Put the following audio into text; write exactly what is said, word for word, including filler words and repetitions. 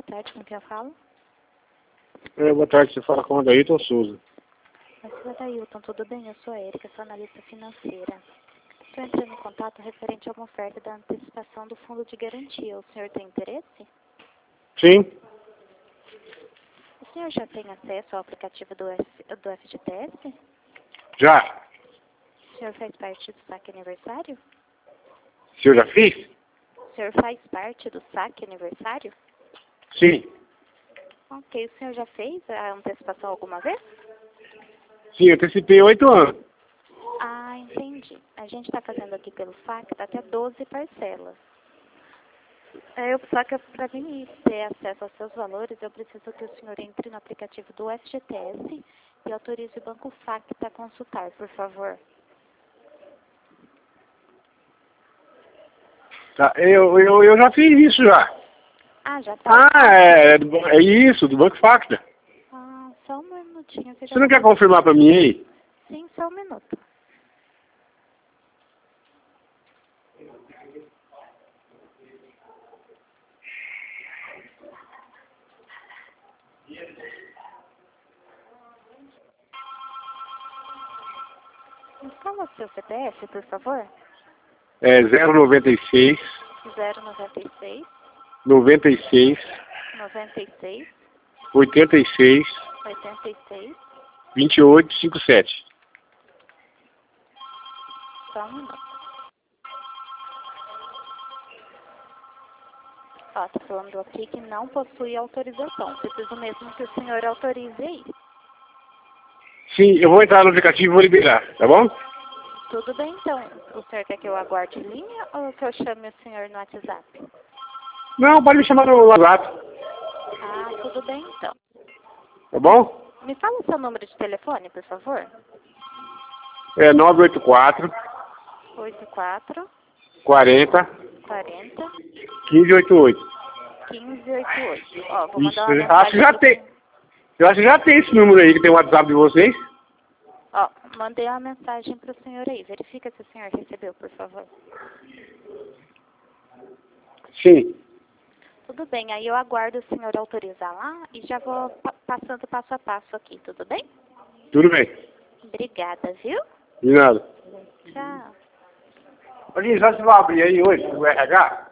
tarde, com quem eu falo? É, boa tarde, você fala com o Adailton Souza. Senhor Adailton, tudo bem? Eu sou a Erika, sou analista financeira. Estou entrando em contato referente a uma oferta da antecipação do fundo de garantia. O senhor tem interesse? Sim, O senhor já tem acesso ao aplicativo do, F, do F G T S? já. O senhor faz parte do saque aniversário? Se eu já fiz? O senhor faz parte do saque aniversário? Sim. Ok, o senhor já fez a antecipação alguma vez? Sim, eu antecipei oito anos. Ah, entendi. A gente está fazendo aqui pelo saque, tá até doze parcelas. É, eu, só que para mim ter acesso aos seus valores, eu preciso que o senhor entre no aplicativo do F G T S e autorize o Banco Facta a consultar, por favor. Tá, eu, eu, eu já fiz isso já. Ah, já tá. Ah, é, é, do- é isso, do Banco Facta. Ah, só um minutinho que eu já Você não quer vou... confirmar pra mim aí? Sim, só um minuto. Me fala o seu C P F, por favor. É zero noventa e seis, zero noventa e seis, noventa e seis, noventa e seis, oitenta e seis, oitenta e seis. vinte e oito, cinquenta e sete. Só um minuto. Ó, tá falando aqui que não possui autorização. Preciso mesmo que o senhor autorize aí. Sim, eu vou entrar no aplicativo e vou liberar, tá bom? Tudo bem, então. O senhor quer que eu aguarde linha ou que eu chame o senhor no WhatsApp? Não, pode me chamar no WhatsApp, Ah, tudo bem, então. tá bom? Me fala o seu número de telefone, por favor. É nove oito quatro, oito quatro, quarenta, quarenta, quinze oitenta e oito. quinze oitenta e oito. Ó, vou Isso, mandar uma eu acho que mensagem já pro tem. senhor. Eu acho que já tem esse número aí que tem o WhatsApp de vocês. Ó, mandei uma mensagem pro senhor aí. Verifica se o senhor recebeu, por favor. Sim. Tudo bem, aí eu aguardo o senhor autorizar lá e já vou pa- passando passo a passo aqui, tudo bem? Tudo bem. Obrigada, viu? De nada. Tchau. Olha, já se vai abrir aí hoje o R H?